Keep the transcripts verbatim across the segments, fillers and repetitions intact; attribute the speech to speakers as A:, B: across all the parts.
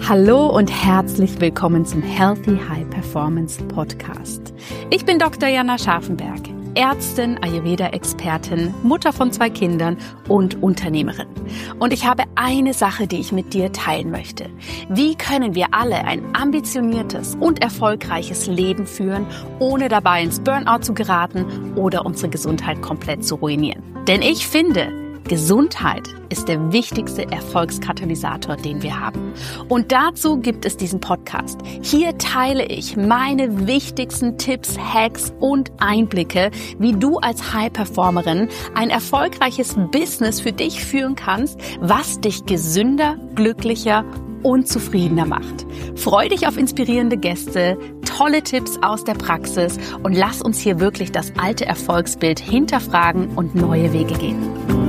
A: Hallo und herzlich willkommen zum Healthy High Performance Podcast. Ich bin Doktor Jana Scharfenberg, Ärztin, Ayurveda-Expertin, Mutter von zwei Kindern und Unternehmerin. Und ich habe eine Sache, die ich mit dir teilen möchte. Wie können wir alle ein ambitioniertes und erfolgreiches Leben führen, ohne dabei ins Burnout zu geraten oder unsere Gesundheit komplett zu ruinieren? Denn ich finde, Gesundheit ist der wichtigste Erfolgskatalysator, den wir haben. Und dazu gibt es diesen Podcast. Hier teile ich meine wichtigsten Tipps, Hacks und Einblicke, wie du als High-Performerin ein erfolgreiches Business für dich führen kannst, was dich gesünder, glücklicher und zufriedener macht. Freu dich auf inspirierende Gäste, tolle Tipps aus der Praxis und lass uns hier wirklich das alte Erfolgsbild hinterfragen und neue Wege gehen.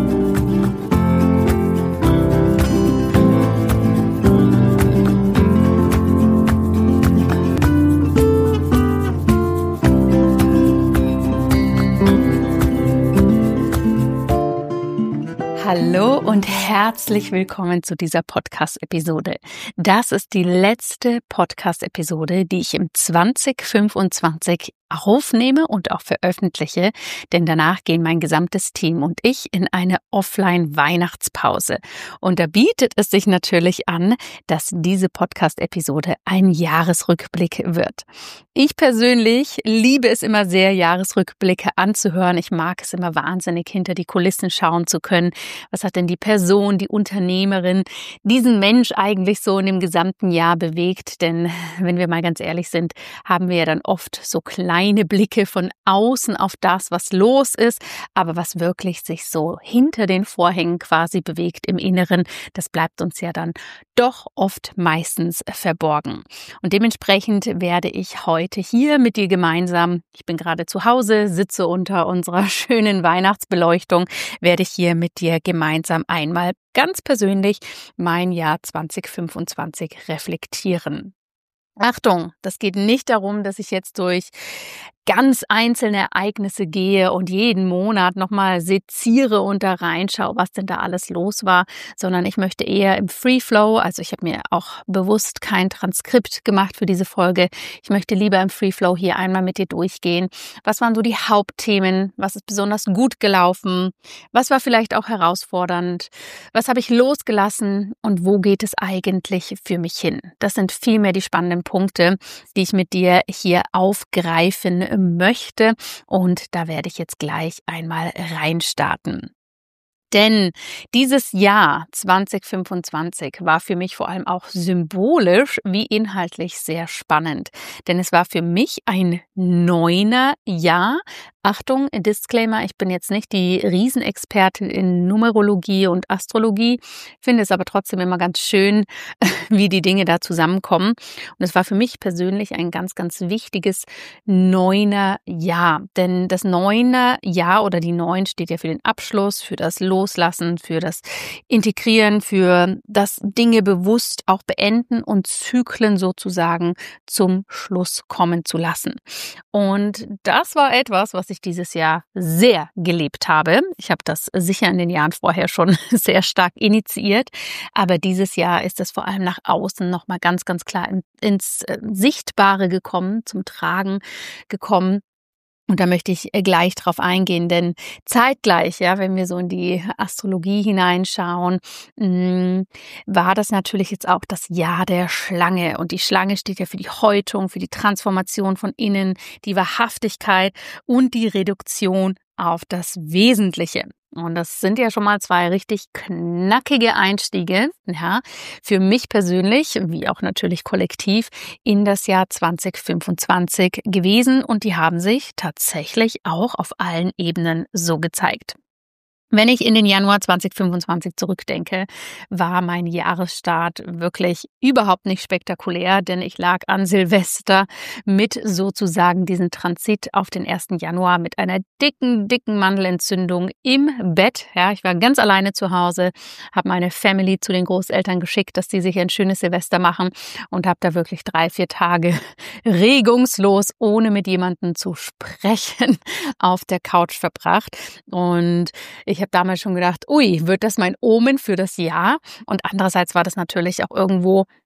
A: Hallo und herzlich willkommen zu dieser Podcast-Episode. Das ist die letzte Podcast-Episode, die ich im zwanzig fünfundzwanzig aufnehme und auch veröffentliche, denn danach gehen mein gesamtes Team und ich in eine Offline-Weihnachtspause. Und da bietet es sich natürlich an, dass diese Podcast-Episode ein Jahresrückblick wird. Ich persönlich liebe es immer sehr, Jahresrückblicke anzuhören. Ich mag es immer wahnsinnig, hinter die Kulissen schauen zu können. Was hat denn die Person, die Unternehmerin, diesen Mensch eigentlich so in dem gesamten Jahr bewegt? Denn wenn wir mal ganz ehrlich sind, haben wir ja dann oft so kleine Blicke von außen auf das, was los ist, aber was wirklich sich so hinter den Vorhängen quasi bewegt im Inneren, das bleibt uns ja dann doch oft meistens verborgen. Und dementsprechend werde ich heute hier mit dir gemeinsam, ich bin gerade zu Hause, sitze unter unserer schönen Weihnachtsbeleuchtung, werde ich hier mit dir gemeinsam einmal ganz persönlich mein Jahr zwanzig fünfundzwanzig reflektieren. Achtung, das geht nicht darum, dass ich jetzt durch ganz einzelne Ereignisse gehe und jeden Monat nochmal seziere und da reinschaue, was denn da alles los war, sondern ich möchte eher im Free Flow, also ich habe mir auch bewusst kein Transkript gemacht für diese Folge, ich möchte lieber im Free Flow hier einmal mit dir durchgehen. Was waren so die Hauptthemen? Was ist besonders gut gelaufen? Was war vielleicht auch herausfordernd? Was habe ich losgelassen und wo geht es eigentlich für mich hin? Das sind vielmehr die spannenden Punkte, die ich mit dir hier aufgreifen möchte, und da werde ich jetzt gleich einmal reinstarten. Denn dieses Jahr zwanzig fünfundzwanzig war für mich vor allem auch symbolisch wie inhaltlich sehr spannend. Denn es war für mich ein neuner Jahr. Achtung, Disclaimer, ich bin jetzt nicht die Riesenexpertin in Numerologie und Astrologie, finde es aber trotzdem immer ganz schön, wie die Dinge da zusammenkommen. Und es war für mich persönlich ein ganz, ganz wichtiges neuner Jahr. Denn das neuner Jahr oder die Neun steht ja für den Abschluss, für das Loslassen, für das Integrieren, für das Dinge bewusst auch beenden und Zyklen sozusagen zum Schluss kommen zu lassen. Und das war etwas, was ich dieses Jahr sehr gelebt habe. Ich habe das sicher in den Jahren vorher schon sehr stark initiiert, aber dieses Jahr ist es vor allem nach außen nochmal ganz, ganz klar in, ins Sichtbare gekommen, zum Tragen gekommen. Und da möchte ich gleich drauf eingehen, denn zeitgleich, ja, wenn wir so in die Astrologie hineinschauen, mh, war das natürlich jetzt auch das Jahr der Schlange. Und die Schlange steht ja für die Häutung, für die Transformation von innen, die Wahrhaftigkeit und die Reduktion auf das Wesentliche. Und das sind ja schon mal zwei richtig knackige Einstiege, ja, für mich persönlich, wie auch natürlich kollektiv, in das Jahr zwanzig fünfundzwanzig gewesen. Und die haben sich tatsächlich auch auf allen Ebenen so gezeigt. Wenn ich in den Januar zwanzig fünfundzwanzig zurückdenke, war mein Jahresstart wirklich überhaupt nicht spektakulär, denn ich lag an Silvester mit sozusagen diesem Transit auf den ersten Januar mit einer dicken, dicken Mandelentzündung im Bett. Ja, ich war ganz alleine zu Hause, habe meine Family zu den Großeltern geschickt, dass die sich ein schönes Silvester machen, und habe da wirklich drei, vier Tage regungslos, ohne mit jemandem zu sprechen, auf der Couch verbracht. Und ich Ich habe damals schon gedacht, ui, wird das mein Omen für das Jahr? Und andererseits war das natürlich auch irgendwo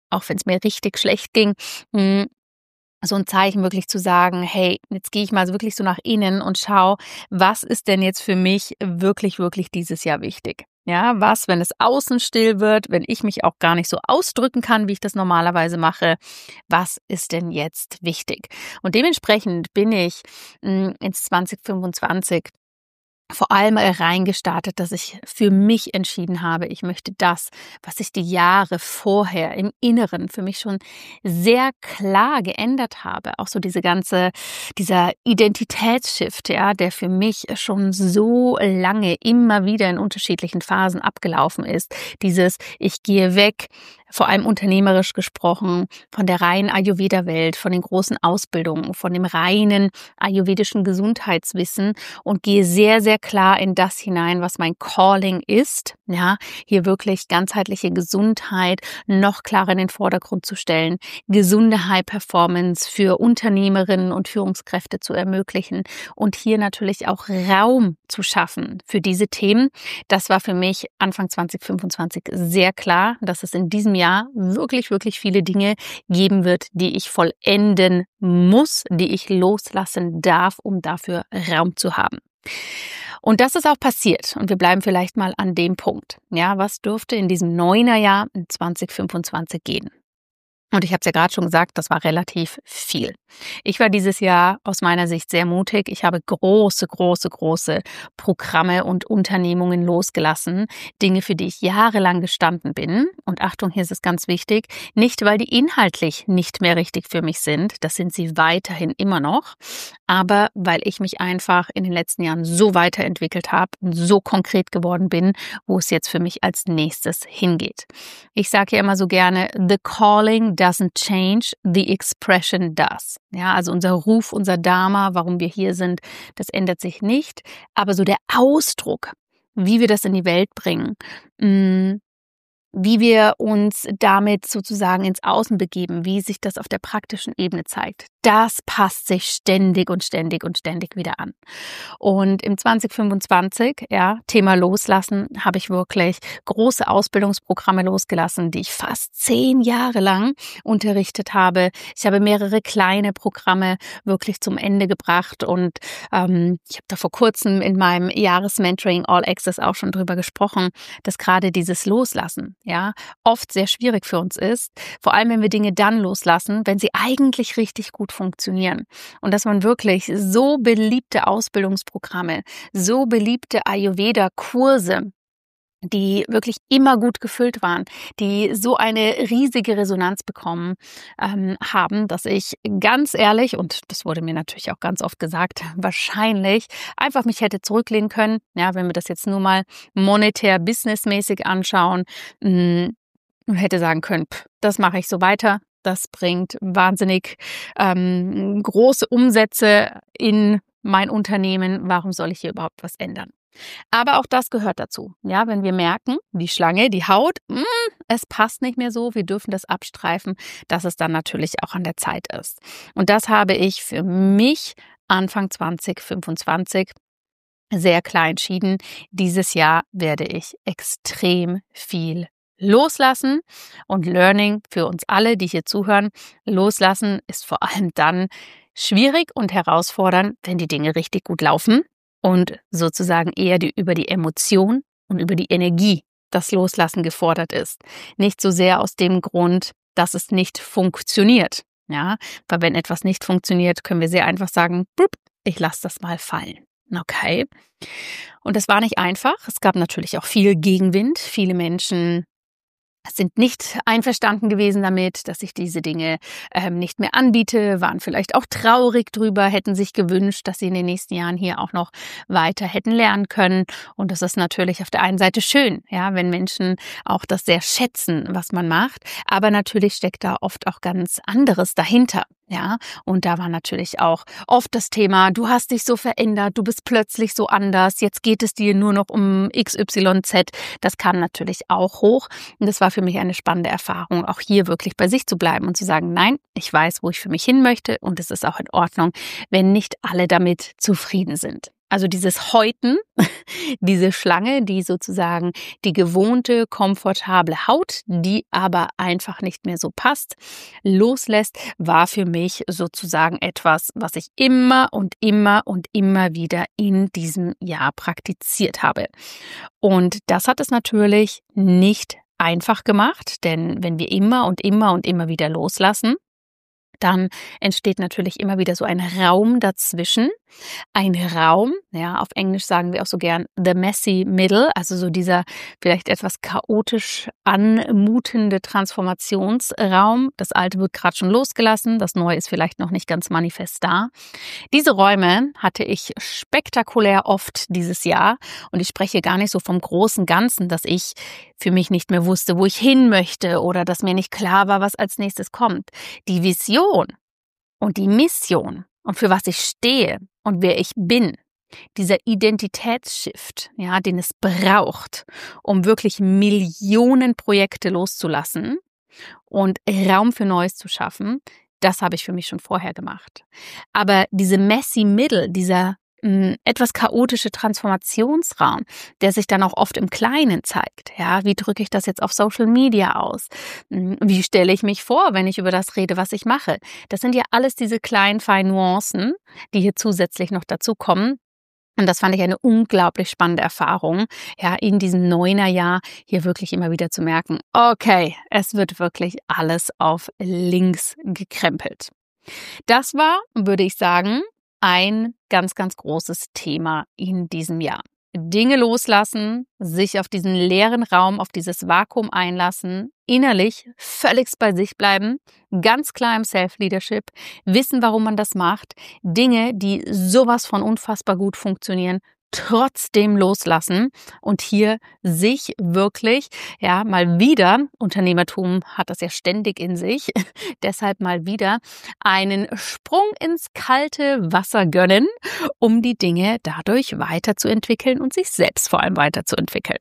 A: auch wenn es mir richtig schlecht ging, mh, so ein Zeichen wirklich zu sagen, hey, jetzt gehe ich mal so wirklich so nach innen und schau, was ist denn jetzt für mich wirklich, wirklich dieses Jahr wichtig? Ja, was, wenn es außen still wird, wenn ich mich auch gar nicht so ausdrücken kann, wie ich das normalerweise mache, was ist denn jetzt wichtig? Und dementsprechend bin ich mh, ins zwanzig fünfundzwanzig vor allem reingestartet, dass ich für mich entschieden habe, ich möchte das, was ich die Jahre vorher im Inneren für mich schon sehr klar geändert habe. Auch so diese ganze, dieser Identitätsshift, ja, der für mich schon so lange immer wieder in unterschiedlichen Phasen abgelaufen ist. Dieses, ich gehe weg, vor allem unternehmerisch gesprochen, von der reinen Ayurveda-Welt, von den großen Ausbildungen, von dem reinen ayurvedischen Gesundheitswissen und gehe sehr, sehr klar in das hinein, was mein Calling ist. Ja, hier wirklich ganzheitliche Gesundheit noch klarer in den Vordergrund zu stellen, gesunde High-Performance für Unternehmerinnen und Führungskräfte zu ermöglichen und hier natürlich auch Raum zu schaffen für diese Themen. Das war für mich Anfang zwanzig fünfundzwanzig sehr klar, dass es in diesem Jahr wirklich, wirklich viele Dinge geben wird, die ich vollenden muss, die ich loslassen darf, um dafür Raum zu haben. Und das ist auch passiert. Und wir bleiben vielleicht mal an dem Punkt. Ja, was dürfte in diesem Neunerjahr in zwanzig fünfundzwanzig gehen? Und ich habe es ja gerade schon gesagt, das war relativ viel. Ich war dieses Jahr aus meiner Sicht sehr mutig. Ich habe große, große, große Programme und Unternehmungen losgelassen. Dinge, für die ich jahrelang gestanden bin. Und Achtung, hier ist es ganz wichtig, nicht weil die inhaltlich nicht mehr richtig für mich sind. Das sind sie weiterhin immer noch. Aber weil ich mich einfach in den letzten Jahren so weiterentwickelt habe und so konkret geworden bin, wo es jetzt für mich als nächstes hingeht. Ich sage ja immer so gerne, the calling doesn't change, the expression does. Ja, also unser Ruf, unser Dharma, warum wir hier sind, das ändert sich nicht. Aber so der Ausdruck, wie wir das in die Welt bringen, mh, wie wir uns damit sozusagen ins Außen begeben, wie sich das auf der praktischen Ebene zeigt, das passt sich ständig und ständig und ständig wieder an. Und im zwanzig fünfundzwanzig, ja, Thema Loslassen, habe ich wirklich große Ausbildungsprogramme losgelassen, die ich fast zehn Jahre lang unterrichtet habe. Ich habe mehrere kleine Programme wirklich zum Ende gebracht und ähm, ich habe da vor kurzem in meinem Jahresmentoring All Access auch schon drüber gesprochen, dass gerade dieses Loslassen, ja, oft sehr schwierig für uns ist, vor allem wenn wir Dinge dann loslassen, wenn sie eigentlich richtig gut funktionieren. Und dass man wirklich so beliebte Ausbildungsprogramme, so beliebte Ayurveda-Kurse, die wirklich immer gut gefüllt waren, die so eine riesige Resonanz bekommen ähm, haben, dass ich ganz ehrlich, und das wurde mir natürlich auch ganz oft gesagt, wahrscheinlich einfach mich hätte zurücklehnen können, ja, wenn wir das jetzt nur mal monetär, businessmäßig anschauen, mh, und hätte sagen können, pff, das mache ich so weiter, das bringt wahnsinnig ähm, große Umsätze in mein Unternehmen, warum soll ich hier überhaupt was ändern? Aber auch das gehört dazu. Ja, wenn wir merken, die Schlange, die Haut, mh, es passt nicht mehr so, wir dürfen das abstreifen, dass es dann natürlich auch an der Zeit ist. Und das habe ich für mich Anfang zwanzig fünfundzwanzig sehr klar entschieden. Dieses Jahr werde ich extrem viel loslassen und Learning für uns alle, die hier zuhören. Loslassen ist vor allem dann schwierig und herausfordernd, wenn die Dinge richtig gut laufen. Und sozusagen eher die, über die Emotion und über die Energie das Loslassen gefordert ist. Nicht so sehr aus dem Grund, dass es nicht funktioniert. Ja, weil wenn etwas nicht funktioniert, können wir sehr einfach sagen, ich lasse das mal fallen. Okay. Und das war nicht einfach. Es gab natürlich auch viel Gegenwind. Viele Menschen sind nicht einverstanden gewesen damit, dass ich diese Dinge ähm, nicht mehr anbiete, waren vielleicht auch traurig drüber, hätten sich gewünscht, dass sie in den nächsten Jahren hier auch noch weiter hätten lernen können. Und das ist natürlich auf der einen Seite schön, ja, wenn Menschen auch das sehr schätzen, was man macht. Aber natürlich steckt da oft auch ganz anderes dahinter. Ja, und da war natürlich auch oft das Thema, du hast dich so verändert, du bist plötzlich so anders, jetzt geht es dir nur noch um X Y Z. Das kam natürlich auch hoch und das war für mich eine spannende Erfahrung, auch hier wirklich bei sich zu bleiben und zu sagen, nein, ich weiß, wo ich für mich hin möchte und es ist auch in Ordnung, wenn nicht alle damit zufrieden sind. Also dieses Häuten, diese Schlange, die sozusagen die gewohnte, komfortable Haut, die aber einfach nicht mehr so passt, loslässt, war für mich sozusagen etwas, was ich immer und immer und immer wieder in diesem Jahr praktiziert habe. Und das hat es natürlich nicht einfach gemacht, denn wenn wir immer und immer und immer wieder loslassen, dann entsteht natürlich immer wieder so ein Raum dazwischen. Ein Raum, ja, auf Englisch sagen wir auch so gern the messy middle, also so dieser vielleicht etwas chaotisch anmutende Transformationsraum. Das Alte wird gerade schon losgelassen, das Neue ist vielleicht noch nicht ganz manifest da. Diese Räume hatte ich spektakulär oft dieses Jahr und ich spreche gar nicht so vom großen Ganzen, dass ich für mich nicht mehr wusste, wo ich hin möchte oder dass mir nicht klar war, was als nächstes kommt. Die Vision und die Mission und für was ich stehe und wer ich bin, dieser Identitätsshift, ja, den es braucht, um wirklich Millionen Projekte loszulassen und Raum für Neues zu schaffen, das habe ich für mich schon vorher gemacht. Aber diese messy middle, dieser mh, etwas chaotische Transformationsraum, der sich dann auch oft im Kleinen zeigt. Ja, wie drücke ich das jetzt auf Social Media aus? Wie stelle ich mich vor, wenn ich über das rede, was ich mache? Das sind ja alles diese kleinen, feinen Nuancen, die hier zusätzlich noch dazu kommen. Und das fand ich eine unglaublich spannende Erfahrung, ja, in diesem Neunerjahr hier wirklich immer wieder zu merken, okay, es wird wirklich alles auf links gekrempelt. Das war, würde ich sagen, ein ganz, ganz großes Thema in diesem Jahr. Dinge loslassen, sich auf diesen leeren Raum, auf dieses Vakuum einlassen, innerlich völlig bei sich bleiben, ganz klar im Self-Leadership, wissen, warum man das macht, Dinge, die sowas von unfassbar gut funktionieren, trotzdem loslassen und hier sich wirklich, ja, mal wieder, Unternehmertum hat das ja ständig in sich, deshalb mal wieder einen Sprung ins kalte Wasser gönnen, um die Dinge dadurch weiterzuentwickeln und sich selbst vor allem weiterzuentwickeln.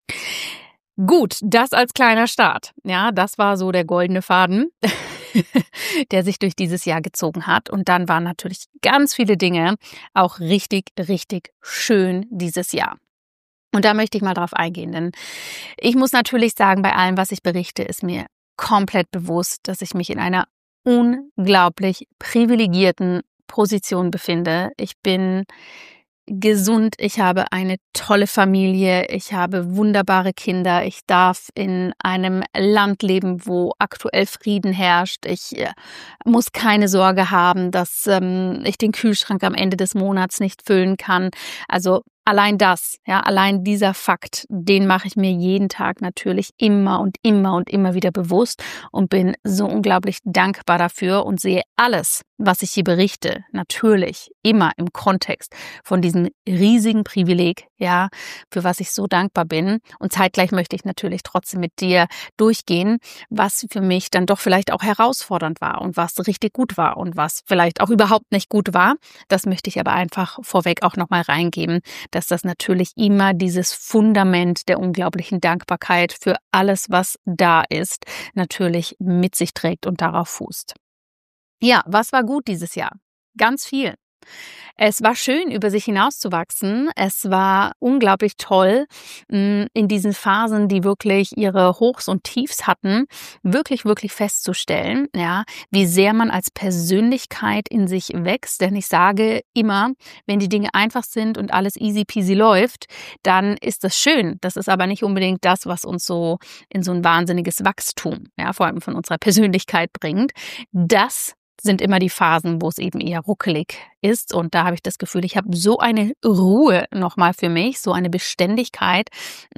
A: Gut, das als kleiner Start. Ja, das war so der goldene Faden, der sich durch dieses Jahr gezogen hat. Und dann waren natürlich ganz viele Dinge auch richtig, richtig schön dieses Jahr. Und da möchte ich mal drauf eingehen, denn ich muss natürlich sagen, bei allem, was ich berichte, ist mir komplett bewusst, dass ich mich in einer unglaublich privilegierten Position befinde. Ich bin gesund, ich habe eine tolle Familie, ich habe wunderbare Kinder, ich darf in einem Land leben, wo aktuell Frieden herrscht, ich äh, muss keine Sorge haben, dass ähm, ich den Kühlschrank am Ende des Monats nicht füllen kann. Also allein das, ja, allein dieser Fakt, den mache ich mir jeden Tag natürlich immer und immer und immer wieder bewusst und bin so unglaublich dankbar dafür und sehe alles, was ich hier berichte, natürlich immer im Kontext von diesem riesigen Privileg, ja, für was ich so dankbar bin. Und zeitgleich möchte ich natürlich trotzdem mit dir durchgehen, was für mich dann doch vielleicht auch herausfordernd war und was richtig gut war und was vielleicht auch überhaupt nicht gut war. Das möchte ich aber einfach vorweg auch nochmal reingeben, dass das natürlich immer dieses Fundament der unglaublichen Dankbarkeit für alles, was da ist, natürlich mit sich trägt und darauf fußt. Ja, was war gut dieses Jahr? Ganz viel. Es war schön, über sich hinauszuwachsen. Es war unglaublich toll, in diesen Phasen, die wirklich ihre Hochs und Tiefs hatten, wirklich, wirklich festzustellen, ja, wie sehr man als Persönlichkeit in sich wächst. Denn ich sage immer, wenn die Dinge einfach sind und alles easy peasy läuft, dann ist das schön. Das ist aber nicht unbedingt das, was uns so in so ein wahnsinniges Wachstum, ja, vor allem von unserer Persönlichkeit bringt. Das sind immer die Phasen, wo es eben eher ruckelig ist. Und da habe ich das Gefühl, ich habe so eine Ruhe nochmal für mich, so eine Beständigkeit,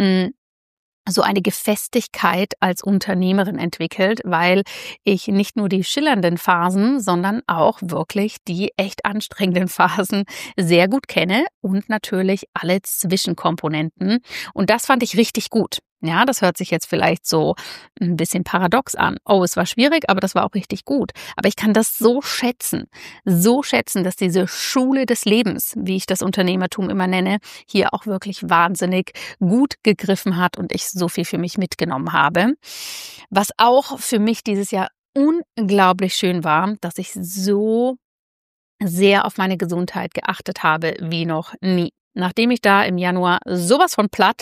A: so eine Gefestigkeit als Unternehmerin entwickelt, weil ich nicht nur die schillernden Phasen, sondern auch wirklich die echt anstrengenden Phasen sehr gut kenne und natürlich alle Zwischenkomponenten. Und das fand ich richtig gut. Ja, das hört sich jetzt vielleicht so ein bisschen paradox an. Oh, es war schwierig, aber das war auch richtig gut. Aber ich kann das so schätzen, so schätzen, dass diese Schule des Lebens, wie ich das Unternehmertum immer nenne, hier auch wirklich wahnsinnig gut gegriffen hat und ich so viel für mich mitgenommen habe. Was auch für mich dieses Jahr unglaublich schön war, dass ich so sehr auf meine Gesundheit geachtet habe wie noch nie. Nachdem ich da im Januar sowas von platt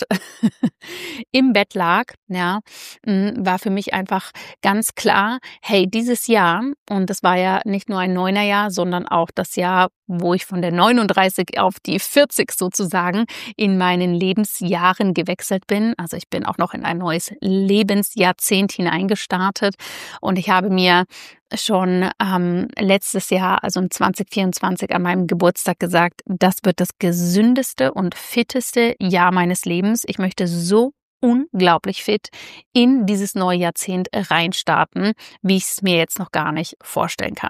A: im Bett lag, ja, war für mich einfach ganz klar, hey, dieses Jahr, und das war ja nicht nur ein Neunerjahr, sondern auch das Jahr, wo ich von der neununddreißig auf die vierzig sozusagen in meinen Lebensjahren gewechselt bin. Also ich bin auch noch in ein neues Lebensjahrzehnt hineingestartet und ich habe mir schon ähm, letztes Jahr, also im zwanzig vierundzwanzig an meinem Geburtstag gesagt, das wird das gesündeste und fitteste Jahr meines Lebens. Ich möchte so unglaublich fit in dieses neue Jahrzehnt reinstarten, wie ich es mir jetzt noch gar nicht vorstellen kann.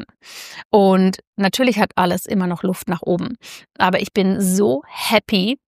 A: Und natürlich hat alles immer noch Luft nach oben. Aber ich bin so happy,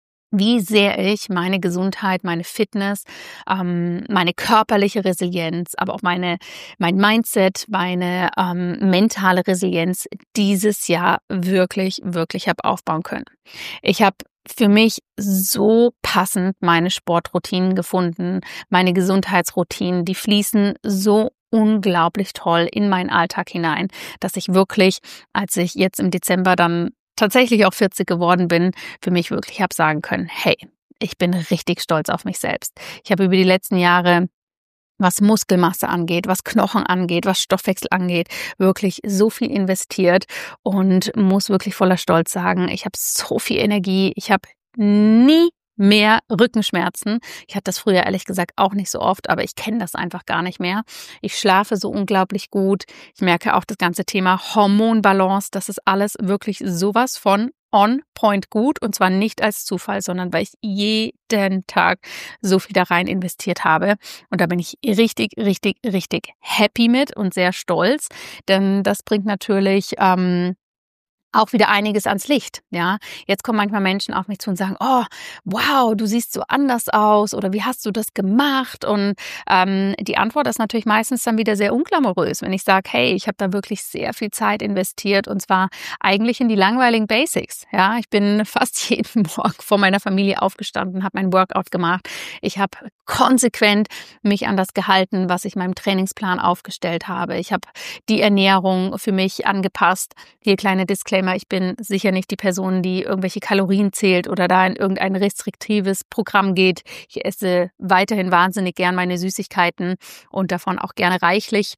A: wie sehr ich meine Gesundheit, meine Fitness, ähm, meine körperliche Resilienz, aber auch meine, mein Mindset, meine ähm, mentale Resilienz dieses Jahr wirklich, wirklich habe aufbauen können. Ich habe für mich so passend meine Sportroutinen gefunden, meine Gesundheitsroutinen, die fließen so unglaublich toll in meinen Alltag hinein, dass ich wirklich, als ich jetzt im Dezember dann tatsächlich auch vierzig geworden bin, für mich wirklich habe sagen können, hey, ich bin richtig stolz auf mich selbst. Ich habe über die letzten Jahre, was Muskelmasse angeht, was Knochen angeht, was Stoffwechsel angeht, wirklich so viel investiert und muss wirklich voller Stolz sagen, ich habe so viel Energie, ich habe nie mehr Rückenschmerzen. Ich hatte das früher ehrlich gesagt auch nicht so oft, aber ich kenne das einfach gar nicht mehr. Ich schlafe so unglaublich gut. Ich merke auch das ganze Thema Hormonbalance, das ist alles wirklich sowas von on point gut und zwar nicht als Zufall, sondern weil ich jeden Tag so viel da rein investiert habe und da bin ich richtig, richtig, richtig happy mit und sehr stolz, denn das bringt natürlich ähm, auch wieder einiges ans Licht, ja. Jetzt kommen manchmal Menschen auf mich zu und sagen, oh, wow, du siehst so anders aus oder wie hast du das gemacht? Und ähm, die Antwort ist natürlich meistens dann wieder sehr unglamourös, wenn ich sage, hey, ich habe da wirklich sehr viel Zeit investiert und zwar eigentlich in die langweiligen Basics, ja. Ich bin fast jeden Morgen vor meiner Familie aufgestanden, habe mein Workout gemacht. Ich habe konsequent mich an das gehalten, was ich meinem Trainingsplan aufgestellt habe. Ich habe die Ernährung für mich angepasst. Hier kleine Disclaimer. Ich bin sicher nicht die Person, die irgendwelche Kalorien zählt oder da in irgendein restriktives Programm geht. Ich esse weiterhin wahnsinnig gern meine Süßigkeiten und davon auch gerne reichlich.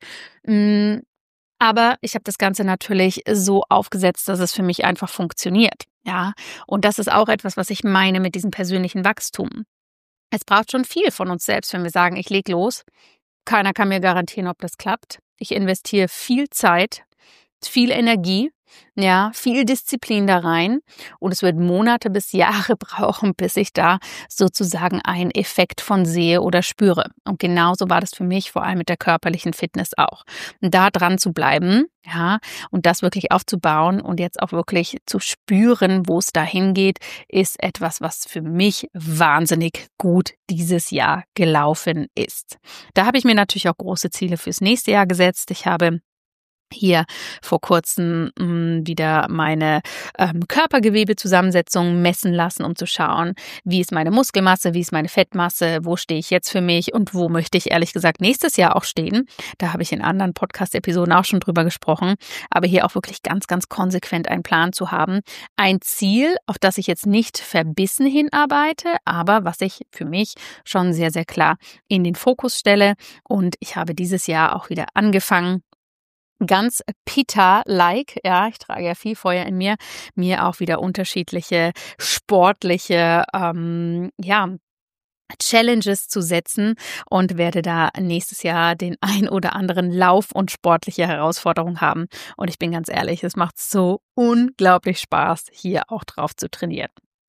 A: Aber ich habe das Ganze natürlich so aufgesetzt, dass es für mich einfach funktioniert. Ja, und das ist auch etwas, was ich meine mit diesem persönlichen Wachstum. Es braucht schon viel von uns selbst, wenn wir sagen, ich leg los. Keiner kann mir garantieren, ob das klappt. Ich investiere viel Zeit, viel Energie, ja, viel Disziplin da rein und es wird Monate bis Jahre brauchen, bis ich da sozusagen einen Effekt von sehe oder spüre. Und genauso war das für mich, vor allem mit der körperlichen Fitness auch. Und da dran zu bleiben, ja, und das wirklich aufzubauen und jetzt auch wirklich zu spüren, wo es dahin geht, ist etwas, was für mich wahnsinnig gut dieses Jahr gelaufen ist. Da habe ich mir natürlich auch große Ziele fürs nächste Jahr gesetzt. Ich habe hier vor kurzem mh, wieder meine ähm, Körpergewebezusammensetzung messen lassen, um zu schauen, wie ist meine Muskelmasse, wie ist meine Fettmasse, wo stehe ich jetzt für mich und wo möchte ich ehrlich gesagt nächstes Jahr auch stehen. Da habe ich in anderen Podcast-Episoden auch schon drüber gesprochen, aber hier auch wirklich ganz, ganz konsequent einen Plan zu haben. Ein Ziel, auf das ich jetzt nicht verbissen hinarbeite, aber was ich für mich schon sehr, sehr klar in den Fokus stelle und ich habe dieses Jahr auch wieder angefangen, ganz Pitta-like, ja, ich trage ja viel Feuer in mir, mir auch wieder unterschiedliche sportliche, ähm, ja, Challenges zu setzen und werde da nächstes Jahr den ein oder anderen Lauf und sportliche Herausforderung haben. Und ich bin ganz ehrlich, es macht so unglaublich Spaß, hier auch drauf zu trainieren.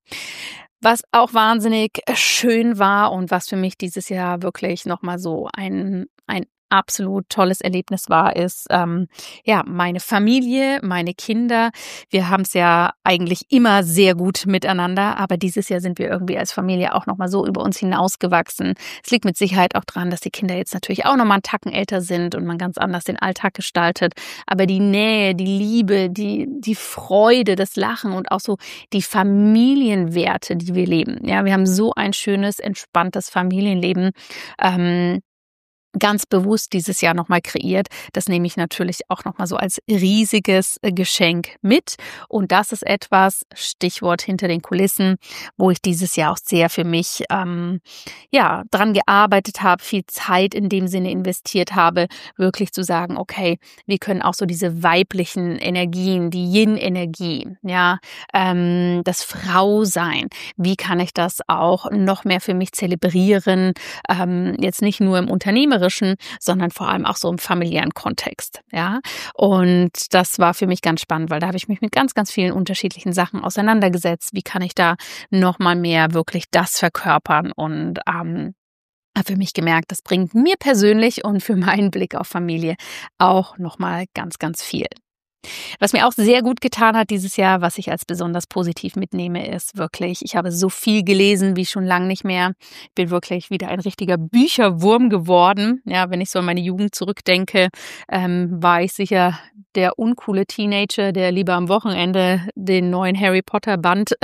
A: Was auch wahnsinnig schön war und was für mich dieses Jahr wirklich nochmal so ein, ein absolut tolles Erlebnis war, ist ähm, ja meine Familie, meine Kinder. Wir haben es ja eigentlich immer sehr gut miteinander, aber dieses Jahr sind wir irgendwie als Familie auch nochmal so über uns hinausgewachsen. Es liegt mit Sicherheit auch daran, dass die Kinder jetzt natürlich auch nochmal einen Tacken älter sind und man ganz anders den Alltag gestaltet. Aber die Nähe, die Liebe, die, die Freude, das Lachen und auch so die Familienwerte, die wir leben. Ja, wir haben so ein schönes, entspanntes Familienleben. Ähm, ganz bewusst dieses Jahr nochmal kreiert. Das nehme ich natürlich auch nochmal so als riesiges Geschenk mit. Und das ist etwas, Stichwort hinter den Kulissen, wo ich dieses Jahr auch sehr für mich ähm, ja dran gearbeitet habe, viel Zeit in dem Sinne investiert habe, wirklich zu sagen, okay, wir können auch so diese weiblichen Energien, die Yin-Energie, ja, ähm, das Frausein, wie kann ich das auch noch mehr für mich zelebrieren, ähm, jetzt nicht nur im Unternehmerischen, sondern vor allem auch so im familiären Kontext, ja. Und das war für mich ganz spannend, weil da habe ich mich mit ganz, ganz vielen unterschiedlichen Sachen auseinandergesetzt. Wie kann ich da noch mal mehr wirklich das verkörpern und ähm, habe für mich gemerkt, das bringt mir persönlich und für meinen Blick auf Familie auch noch mal ganz, ganz viel. Was mir auch sehr gut getan hat dieses Jahr, was ich als besonders positiv mitnehme, ist wirklich, ich habe so viel gelesen wie schon lange nicht mehr. Ich bin wirklich wieder ein richtiger Bücherwurm geworden. Ja, wenn ich so an meine Jugend zurückdenke, ähm, war ich sicher der uncoole Teenager, der lieber am Wochenende den neuen Harry Potter Band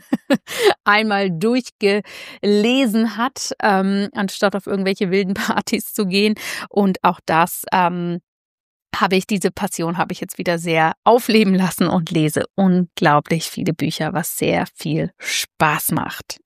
A: einmal durchgelesen hat, ähm, anstatt auf irgendwelche wilden Partys zu gehen. Und auch das ähm, habe ich, diese Passion habe ich jetzt wieder sehr aufleben lassen und lese unglaublich viele Bücher, was sehr viel Spaß macht.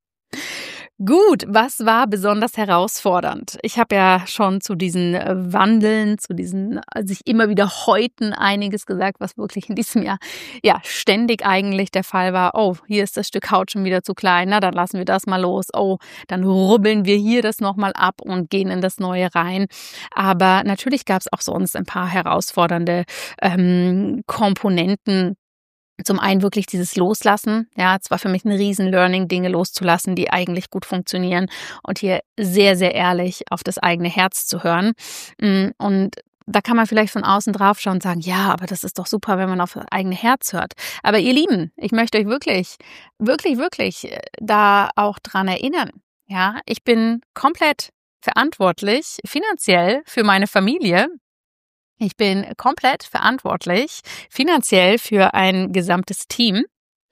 A: Gut, was war besonders herausfordernd? Ich habe ja schon zu diesen Wandeln, zu diesen sich immer wieder häuten einiges gesagt, was wirklich in diesem Jahr ja ständig eigentlich der Fall war. Oh, hier ist das Stück Haut schon wieder zu klein, na dann lassen wir das mal los. Oh, dann rubbeln wir hier das nochmal ab und gehen in das Neue rein. Aber natürlich gab es auch sonst ein paar herausfordernde ähm, Komponenten. Zum einen wirklich dieses Loslassen. Ja, es war für mich ein Riesen-Learning, Dinge loszulassen, die eigentlich gut funktionieren und hier sehr, sehr ehrlich auf das eigene Herz zu hören. Und da kann man vielleicht von außen drauf schauen und sagen, ja, aber das ist doch super, wenn man auf das eigene Herz hört. Aber ihr Lieben, ich möchte euch wirklich, wirklich, wirklich da auch dran erinnern. Ja, ich bin komplett verantwortlich finanziell für meine Familie. Ich bin komplett verantwortlich finanziell für ein gesamtes Team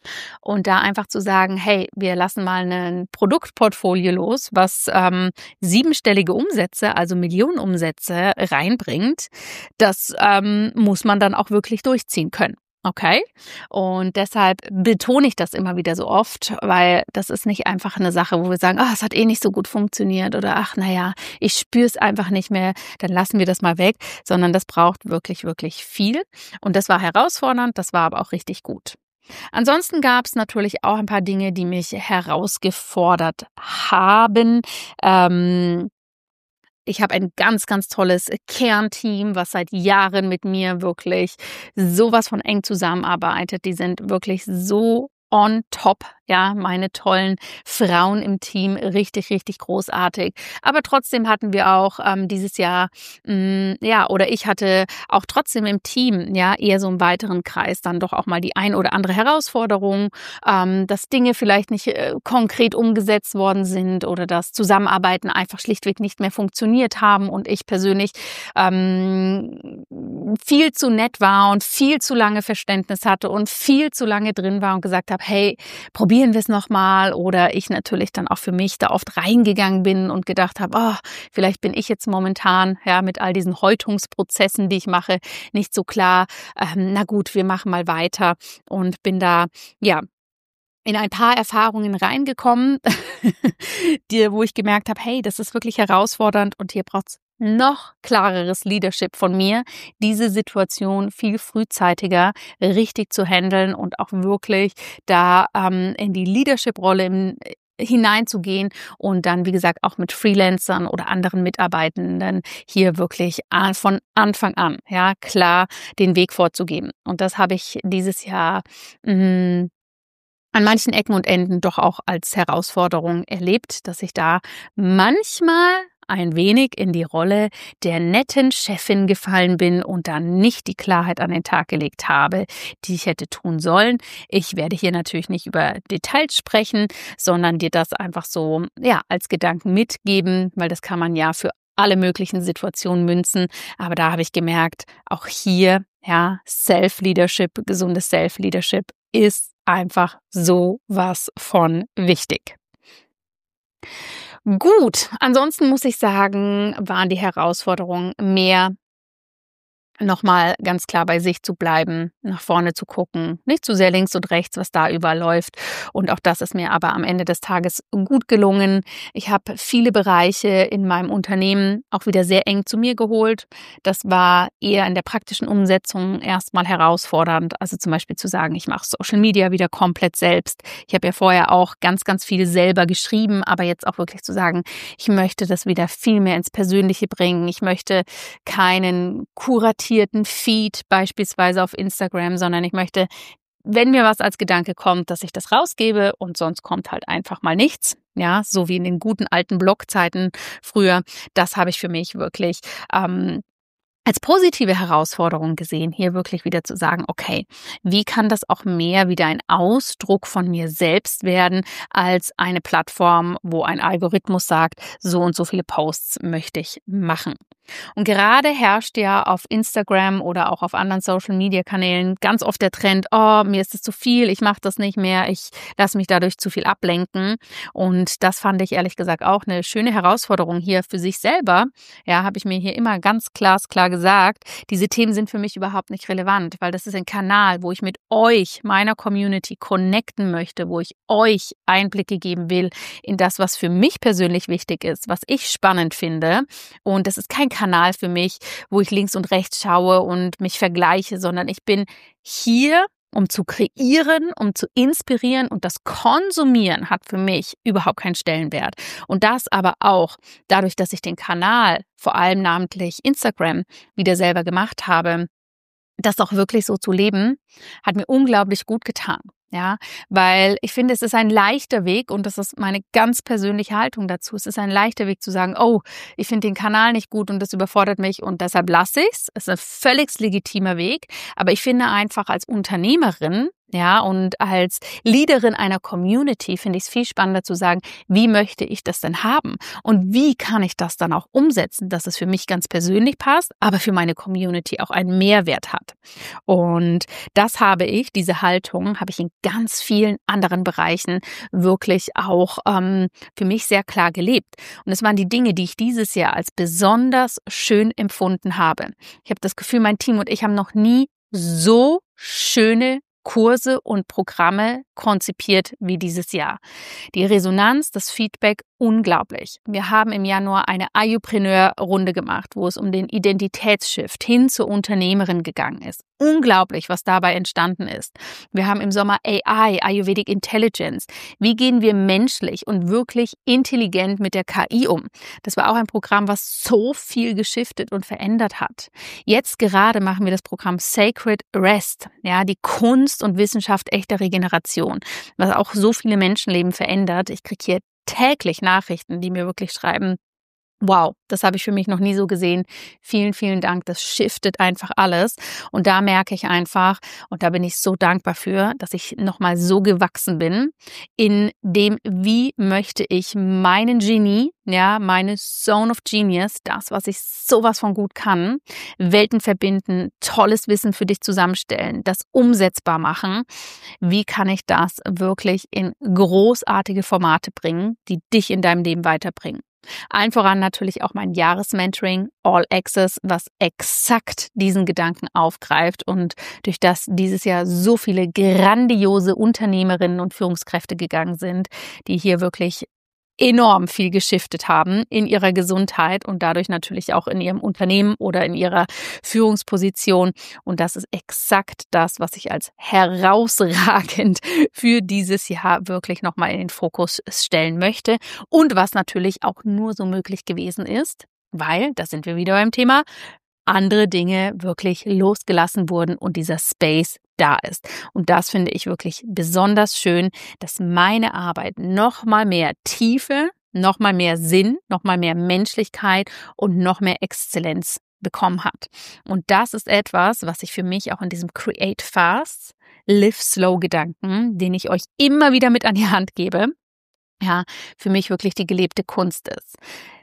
A: und da einfach zu sagen, hey, wir lassen mal ein Produktportfolio los, was ähm, siebenstellige Umsätze, also Millionenumsätze reinbringt, das ähm, muss man dann auch wirklich durchziehen können. Okay? Und deshalb betone ich das immer wieder so oft, weil das ist nicht einfach eine Sache, wo wir sagen, ah, es hat eh nicht so gut funktioniert oder ach, naja, ich spüre es einfach nicht mehr, dann lassen wir das mal weg, sondern das braucht wirklich, wirklich viel. Und das war herausfordernd, das war aber auch richtig gut. Ansonsten gab es natürlich auch ein paar Dinge, die mich herausgefordert haben. Ähm, Ich habe ein ganz, ganz tolles Kernteam, was seit Jahren mit mir wirklich sowas von eng zusammenarbeitet. Die sind wirklich so on top, ja, meine tollen Frauen im Team, richtig, richtig großartig. Aber trotzdem hatten wir auch ähm, dieses Jahr, mh, ja, oder ich hatte auch trotzdem im Team, ja, eher so im weiteren Kreis dann doch auch mal die ein oder andere Herausforderung, ähm, dass Dinge vielleicht nicht äh, konkret umgesetzt worden sind oder dass Zusammenarbeiten einfach schlichtweg nicht mehr funktioniert haben und ich persönlich ähm, viel zu nett war und viel zu lange Verständnis hatte und viel zu lange drin war und gesagt habe, hey, probieren wir es nochmal, oder ich natürlich dann auch für mich da oft reingegangen bin und gedacht habe, oh, vielleicht bin ich jetzt momentan ja mit all diesen Häutungsprozessen, die ich mache, nicht so klar. Ähm, na gut, wir machen mal weiter und bin da ja in ein paar Erfahrungen reingekommen, die, wo ich gemerkt habe, hey, das ist wirklich herausfordernd und hier braucht es noch klareres Leadership von mir, diese Situation viel frühzeitiger richtig zu handeln und auch wirklich da ähm, in die Leadership-Rolle im, hineinzugehen und dann, wie gesagt, auch mit Freelancern oder anderen Mitarbeitenden hier wirklich von Anfang an, ja, klar den Weg vorzugeben. Und das habe ich dieses Jahr mh, an manchen Ecken und Enden doch auch als Herausforderung erlebt, dass ich da manchmal ein wenig in die Rolle der netten Chefin gefallen bin und dann nicht die Klarheit an den Tag gelegt habe, die ich hätte tun sollen. Ich werde hier natürlich nicht über Details sprechen, sondern dir das einfach so ja als Gedanken mitgeben, weil das kann man ja für alle möglichen Situationen münzen. Aber da habe ich gemerkt, auch hier, ja, Self-Leadership, gesundes Self-Leadership ist einfach so was von wichtig. Gut, ansonsten muss ich sagen, waren die Herausforderungen mehr, nochmal ganz klar bei sich zu bleiben, nach vorne zu gucken, nicht zu sehr links und rechts, was da überall läuft. Und auch das ist mir aber am Ende des Tages gut gelungen. Ich habe viele Bereiche in meinem Unternehmen auch wieder sehr eng zu mir geholt. Das war eher in der praktischen Umsetzung erstmal herausfordernd. Also zum Beispiel zu sagen, ich mache Social Media wieder komplett selbst. Ich habe ja vorher auch ganz, ganz viel selber geschrieben, aber jetzt auch wirklich zu sagen, ich möchte das wieder viel mehr ins Persönliche bringen. Ich möchte keinen kuratierten Feed beispielsweise auf Instagram, sondern ich möchte, wenn mir was als Gedanke kommt, dass ich das rausgebe und sonst kommt halt einfach mal nichts. Ja, so wie in den guten alten Blogzeiten früher. Das habe ich für mich wirklich ähm, als positive Herausforderung gesehen, hier wirklich wieder zu sagen, okay, wie kann das auch mehr wieder ein Ausdruck von mir selbst werden, als eine Plattform, wo ein Algorithmus sagt, so und so viele Posts möchte ich machen. Und gerade herrscht ja auf Instagram oder auch auf anderen Social-Media-Kanälen ganz oft der Trend, oh, mir ist es zu viel, ich mache das nicht mehr, ich lasse mich dadurch zu viel ablenken. Und das fand ich ehrlich gesagt auch eine schöne Herausforderung hier für sich selber. Ja, habe ich mir hier immer ganz glasklar gesagt, diese Themen sind für mich überhaupt nicht relevant, weil das ist ein Kanal, wo ich mit euch, meiner Community, connecten möchte, wo ich euch Einblicke geben will in das, was für mich persönlich wichtig ist, was ich spannend finde. Und das ist kein Kanal für mich, wo ich links und rechts schaue und mich vergleiche, sondern ich bin hier, um zu kreieren, um zu inspirieren, und das Konsumieren hat für mich überhaupt keinen Stellenwert. Und das aber auch dadurch, dass ich den Kanal, vor allem namentlich Instagram, wieder selber gemacht habe, das auch wirklich so zu leben, hat mir unglaublich gut getan. Ja, weil ich finde, es ist ein leichter Weg, und das ist meine ganz persönliche Haltung dazu. Es ist ein leichter Weg zu sagen, oh, ich finde den Kanal nicht gut und das überfordert mich und deshalb lasse ich es. Es ist ein völlig legitimer Weg. Aber ich finde einfach als Unternehmerin, ja, und als Leaderin einer Community finde ich es viel spannender zu sagen, wie möchte ich das denn haben? Und wie kann ich das dann auch umsetzen, dass es für mich ganz persönlich passt, aber für meine Community auch einen Mehrwert hat. Und das habe ich, diese Haltung, habe ich in ganz vielen anderen Bereichen wirklich auch ähm, für mich sehr klar gelebt. Und es waren die Dinge, die ich dieses Jahr als besonders schön empfunden habe. Ich habe das Gefühl, mein Team und ich haben noch nie so schöne Kurse und Programme konzipiert wie dieses Jahr. Die Resonanz, das Feedback, unglaublich. Wir haben im Januar eine Ayurpreneur-Runde gemacht, wo es um den Identitätsshift hin zur Unternehmerin gegangen ist. Unglaublich, was dabei entstanden ist. Wir haben im Sommer A I, Ayurvedic Intelligence. Wie gehen wir menschlich und wirklich intelligent mit der K I um? Das war auch ein Programm, was so viel geschiftet und verändert hat. Jetzt gerade machen wir das Programm Sacred Rest, ja, die Kunst und Wissenschaft echter Regeneration, was auch so viele Menschenleben verändert. Ich kriege hier täglich Nachrichten, die mir wirklich schreiben, wow, das habe ich für mich noch nie so gesehen. Vielen, vielen Dank. Das shiftet einfach alles. Und da merke ich einfach, und da bin ich so dankbar für, dass ich nochmal so gewachsen bin, in dem, wie möchte ich meinen Genie, ja, meine Zone of Genius, das, was ich sowas von gut kann, Welten verbinden, tolles Wissen für dich zusammenstellen, das umsetzbar machen. Wie kann ich das wirklich in großartige Formate bringen, die dich in deinem Leben weiterbringen? Allen voran natürlich auch mein Jahresmentoring All Access, was exakt diesen Gedanken aufgreift und durch das dieses Jahr so viele grandiose Unternehmerinnen und Führungskräfte gegangen sind, die hier wirklich enorm viel geschiftet haben in ihrer Gesundheit und dadurch natürlich auch in ihrem Unternehmen oder in ihrer Führungsposition. Und das ist exakt das, was ich als herausragend für dieses Jahr wirklich nochmal in den Fokus stellen möchte und was natürlich auch nur so möglich gewesen ist, weil, da sind wir wieder beim Thema, andere Dinge wirklich losgelassen wurden und dieser Space da ist. Und das finde ich wirklich besonders schön, dass meine Arbeit noch mal mehr Tiefe, noch mal mehr Sinn, noch mal mehr Menschlichkeit und noch mehr Exzellenz bekommen hat. Und das ist etwas, was ich für mich auch in diesem Create Fast, Live Slow Gedanken, den ich euch immer wieder mit an die Hand gebe, ja, für mich wirklich die gelebte Kunst ist.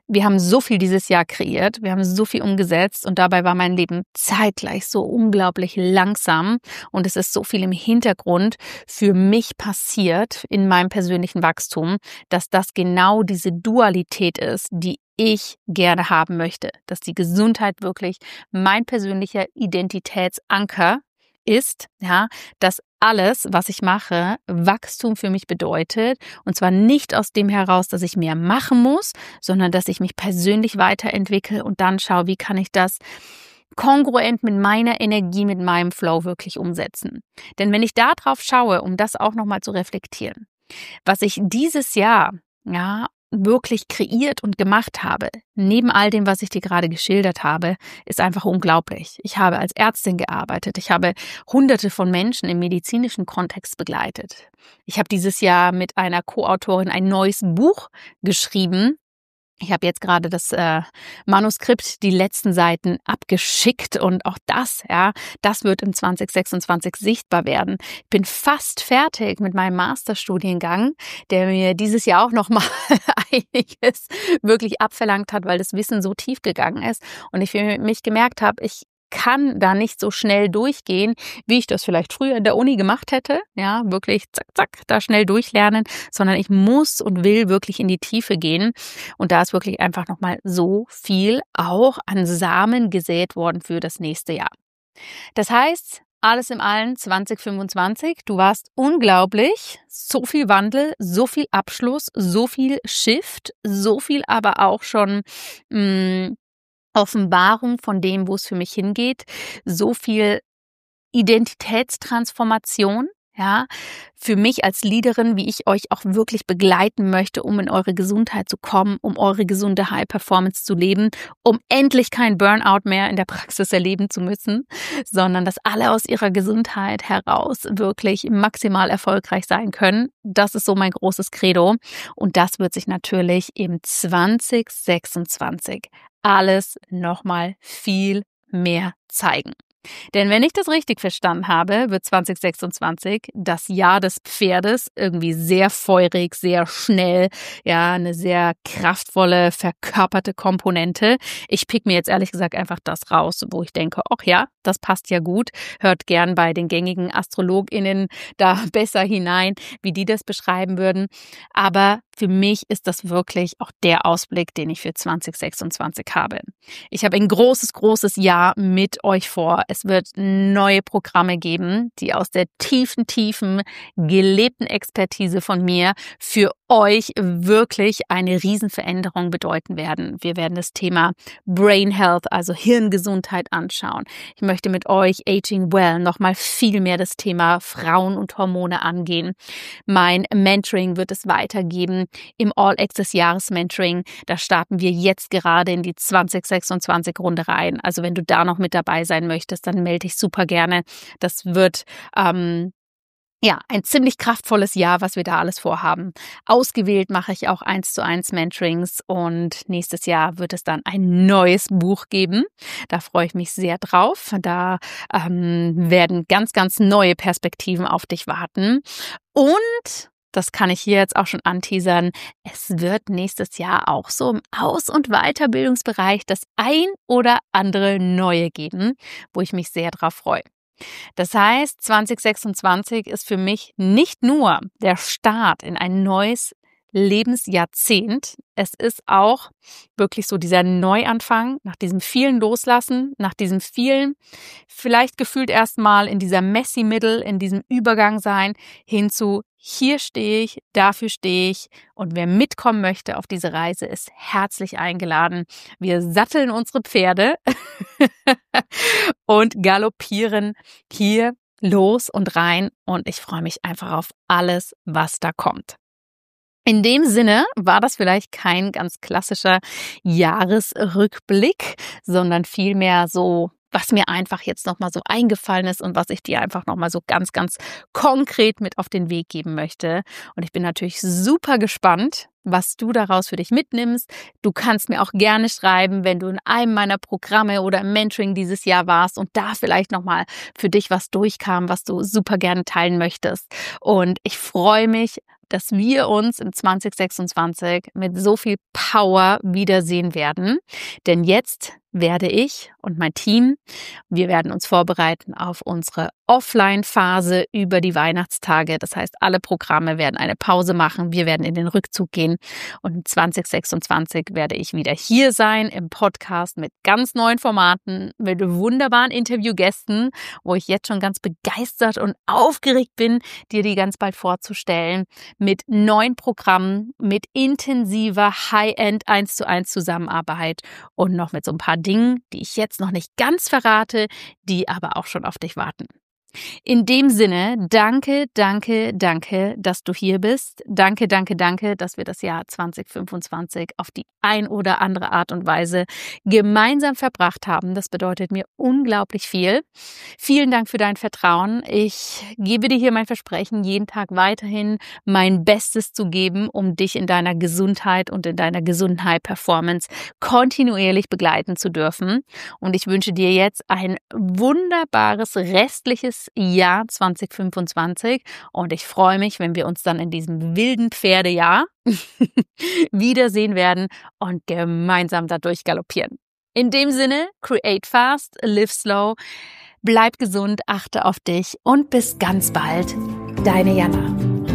A: wir haben so viel dieses Jahr kreiert, wir haben so viel umgesetzt und dabei war mein Leben zeitgleich so unglaublich langsam und es ist so viel im Hintergrund für mich passiert in meinem persönlichen Wachstum, dass das genau diese Dualität ist, die ich gerne haben möchte, dass die Gesundheit wirklich mein persönlicher Identitätsanker ist, ja, dass alles, was ich mache, Wachstum für mich bedeutet und zwar nicht aus dem heraus, dass ich mehr machen muss, sondern dass ich mich persönlich weiterentwickle und dann schaue, wie kann ich das kongruent mit meiner Energie, mit meinem Flow wirklich umsetzen. Denn wenn ich da drauf schaue, um das auch nochmal zu reflektieren, was ich dieses Jahr, ja, wirklich kreiert und gemacht habe, neben all dem, was ich dir gerade geschildert habe, ist einfach unglaublich. Ich habe als Ärztin gearbeitet. Ich habe hunderte von Menschen im medizinischen Kontext begleitet. Ich habe dieses Jahr mit einer Co-Autorin ein neues Buch geschrieben. Ich habe jetzt gerade das äh, Manuskript, die letzten Seiten abgeschickt und auch das, ja, das wird im zwanzig sechsundzwanzig sichtbar werden. Ich bin fast fertig mit meinem Masterstudiengang, der mir dieses Jahr auch nochmal einiges wirklich abverlangt hat, weil das Wissen so tief gegangen ist und ich für mich gemerkt habe, ich kann da nicht so schnell durchgehen, wie ich das vielleicht früher in der Uni gemacht hätte. Ja, wirklich zack, zack, da schnell durchlernen, sondern ich muss und will wirklich in die Tiefe gehen. Und da ist wirklich einfach nochmal so viel auch an Samen gesät worden für das nächste Jahr. Das heißt, alles in allem zwanzig fünfundzwanzig, du warst unglaublich, so viel Wandel, so viel Abschluss, so viel Shift, so viel aber auch schon mh, Offenbarung von dem, wo es für mich hingeht, so viel Identitätstransformation, ja, für mich als Leaderin, wie ich euch auch wirklich begleiten möchte, um in eure Gesundheit zu kommen, um eure gesunde High Performance zu leben, um endlich kein Burnout mehr in der Praxis erleben zu müssen, sondern dass alle aus ihrer Gesundheit heraus wirklich maximal erfolgreich sein können. Das ist so mein großes Credo und das wird sich natürlich im zwanzig sechsundzwanzig alles nochmal viel mehr zeigen. Denn wenn ich das richtig verstanden habe, wird zwanzig sechsundzwanzig das Jahr des Pferdes irgendwie sehr feurig, sehr schnell, ja, eine sehr kraftvolle, verkörperte Komponente. Ich pick mir jetzt ehrlich gesagt einfach das raus, wo ich denke, ach ja, das passt ja gut. Hört gern bei den gängigen AstrologInnen da besser hinein, wie die das beschreiben würden. Aber für mich ist das wirklich auch der Ausblick, den ich für zwanzig sechsundzwanzig habe. Ich habe ein großes, großes Jahr mit euch vor. Es wird neue Programme geben, die aus der tiefen, tiefen, gelebten Expertise von mir für euch wirklich eine Riesenveränderung bedeuten werden. Wir werden das Thema Brain Health, also Hirngesundheit anschauen. Ich möchte mit euch Aging Well nochmal viel mehr das Thema Frauen und Hormone angehen. Mein Mentoring wird es weitergeben im All-Access-Jahres-Mentoring. Da starten wir jetzt gerade in die zwanzig sechsundzwanzig Runde rein. Also wenn du da noch mit dabei sein möchtest, dann melde dich super gerne. Das wird ähm, ja ein ziemlich kraftvolles Jahr, was wir da alles vorhaben. Ausgewählt mache ich auch eins zu eins Mentorings und nächstes Jahr wird es dann ein neues Buch geben. Da freue ich mich sehr drauf. Da ähm, werden ganz, ganz neue Perspektiven auf dich warten. Und das kann ich hier jetzt auch schon anteasern. Es wird nächstes Jahr auch so im Aus- und Weiterbildungsbereich das ein oder andere Neue geben, wo ich mich sehr drauf freue. Das heißt, zwanzig sechsundzwanzig ist für mich nicht nur der Start in ein neues Lebensjahrzehnt. Es ist auch wirklich so dieser Neuanfang nach diesem vielen Loslassen, nach diesem vielen, vielleicht gefühlt erstmal in dieser messy Middle, in diesem Übergang sein, hin zu hier stehe ich, dafür stehe ich und wer mitkommen möchte auf diese Reise ist herzlich eingeladen. Wir satteln unsere Pferde und galoppieren hier los und rein und ich freue mich einfach auf alles, was da kommt. In dem Sinne war das vielleicht kein ganz klassischer Jahresrückblick, sondern vielmehr so, was mir einfach jetzt nochmal so eingefallen ist und was ich dir einfach nochmal so ganz, ganz konkret mit auf den Weg geben möchte. Und ich bin natürlich super gespannt, was du daraus für dich mitnimmst. Du kannst mir auch gerne schreiben, wenn du in einem meiner Programme oder im Mentoring dieses Jahr warst und da vielleicht nochmal für dich was durchkam, was du super gerne teilen möchtest. Und ich freue mich dass wir uns im zwanzig sechsundzwanzig mit so viel Power wiedersehen werden. Denn jetzt werde ich und mein Team, wir werden uns vorbereiten auf unsere Offline-Phase über die Weihnachtstage. Das heißt, alle Programme werden eine Pause machen. Wir werden in den Rückzug gehen. Und im zwanzig sechsundzwanzig werde ich wieder hier sein im Podcast mit ganz neuen Formaten, mit wunderbaren Interviewgästen, wo ich jetzt schon ganz begeistert und aufgeregt bin, dir die ganz bald vorzustellen, mit neuen Programmen, mit intensiver High-End eins zu eins Zusammenarbeit und noch mit so ein paar Dingen, die ich jetzt noch nicht ganz verrate, die aber auch schon auf dich warten. In dem Sinne, danke, danke, danke, dass du hier bist. Danke, danke, danke, dass wir das Jahr zwanzig fünfundzwanzig auf die ein oder andere Art und Weise gemeinsam verbracht haben. Das bedeutet mir unglaublich viel. Vielen Dank für dein Vertrauen. Ich gebe dir hier mein Versprechen, jeden Tag weiterhin mein Bestes zu geben, um dich in deiner Gesundheit und in deiner Gesundheit-Performance kontinuierlich begleiten zu dürfen. Und ich wünsche dir jetzt ein wunderbares restliches Jahr zwanzig fünfundzwanzig und ich freue mich, wenn wir uns dann in diesem wilden Pferdejahr wiedersehen werden und gemeinsam dadurch galoppieren. In dem Sinne, create fast, live slow, bleib gesund, achte auf dich und bis ganz bald, deine Jana.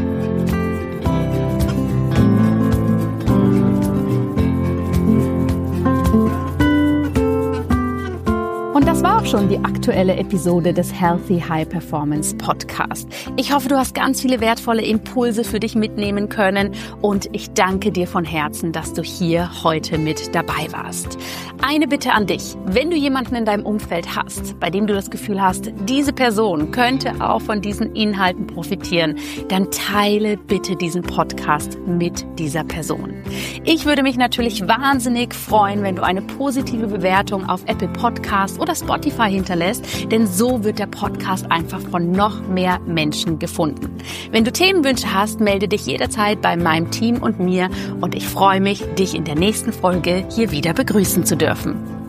A: Und das war auch schon die aktuelle Episode des Healthy High Performance Podcast. Ich hoffe, du hast ganz viele wertvolle Impulse für dich mitnehmen können und ich danke dir von Herzen, dass du hier heute mit dabei warst. Eine Bitte an dich, wenn du jemanden in deinem Umfeld hast, bei dem du das Gefühl hast, diese Person könnte auch von diesen Inhalten profitieren, dann teile bitte diesen Podcast mit dieser Person. Ich würde mich natürlich wahnsinnig freuen, wenn du eine positive Bewertung auf Apple Podcasts oder Spotify hinterlässt, denn so wird der Podcast einfach von noch mehr Menschen gefunden. Wenn du Themenwünsche hast, melde dich jederzeit bei meinem Team und mir und ich freue mich, dich in der nächsten Folge hier wieder begrüßen zu dürfen.